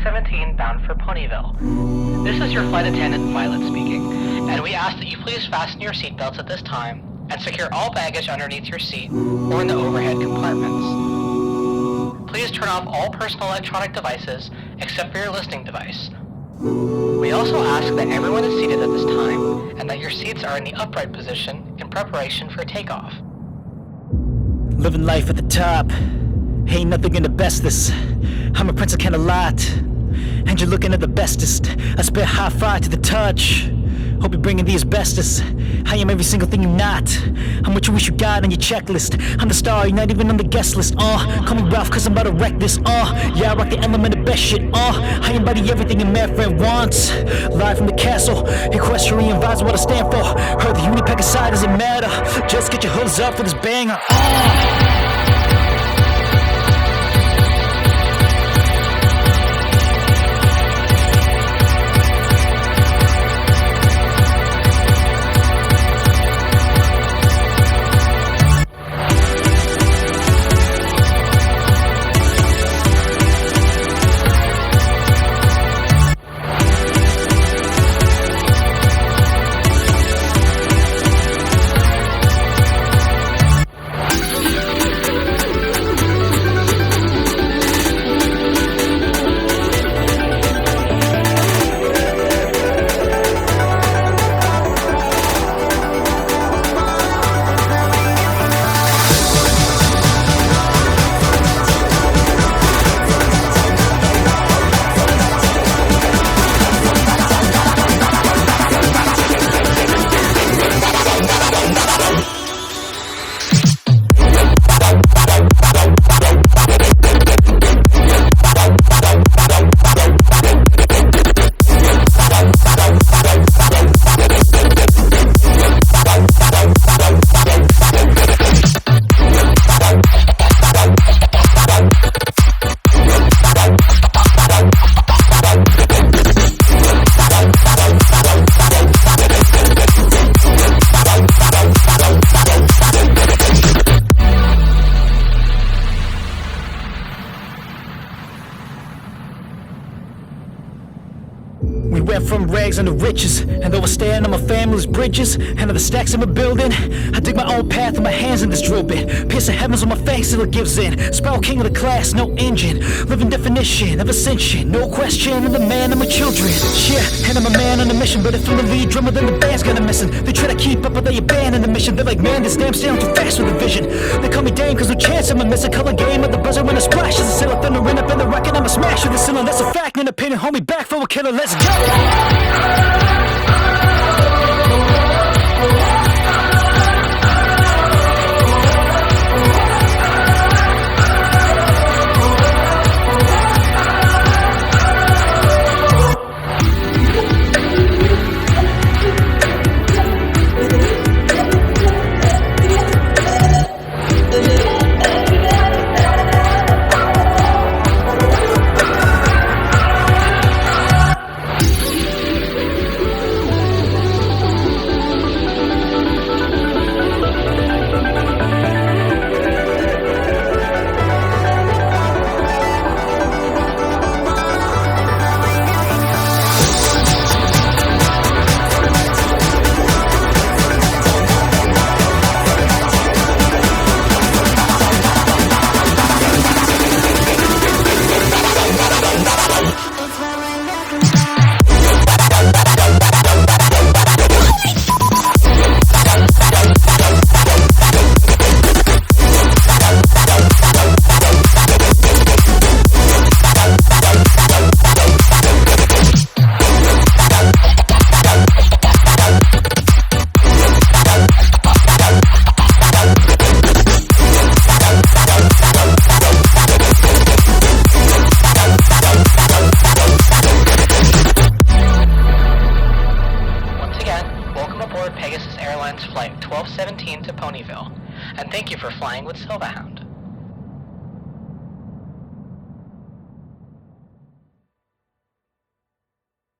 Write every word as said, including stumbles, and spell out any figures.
seventeen bound for Ponyville. This is your flight attendant, Violet speaking, and we ask that you please fasten your seatbelts at this time and secure all baggage underneath your seat or in the overhead compartments. Please turn off all personal electronic devices except for your listening device. We also ask that everyone is seated at this time and that your seats are in the upright position in preparation for takeoff. Living life at the top, ain't nothing in the bestest. I'm a prince, I can't lot, and you're looking at the bestest. I spit high five to the touch. Hope you're bringing the asbestos. I am every single thing you're not. I'm what you wish you got on your checklist. I'm the star, you're not even on the guest list. Uh, call me Ralph, cause I'm about to wreck this. Uh, yeah, I rock the element of best shit. Uh, I embody everything a mad friend wants. Live from the castle, equestrian vibes are what I stand for. Heard the Unipack aside doesn't matter. Just get your hoods up for this banger. Uh. We went from rags into riches, and though I stand on my family's bridges and on the stacks of my building, I dig my own path with my hands in this drill bit, piercing heavens with my face till it gives in. Spiral king of the class, no engine, living definition of ascension, no question, I'm the man of my children. Yeah, and I'm a man on a mission, but if I'm the lead drummer, then the band's gonna miss him. They try to keep up, but they abandon the mission. They're like, man, this damn sound too fast with a vision. They call me Dame, cause no chance I'm a miss. A color game of the buzzer when it splashes. A sail of thunder, up in the rocket, I'm a smash with the ceiling. That's a fact, and an opinion, hold me back for a killer, let's go! Pegasus Airlines Flight twelve seventeen to Ponyville, and thank you for flying with Silverhound.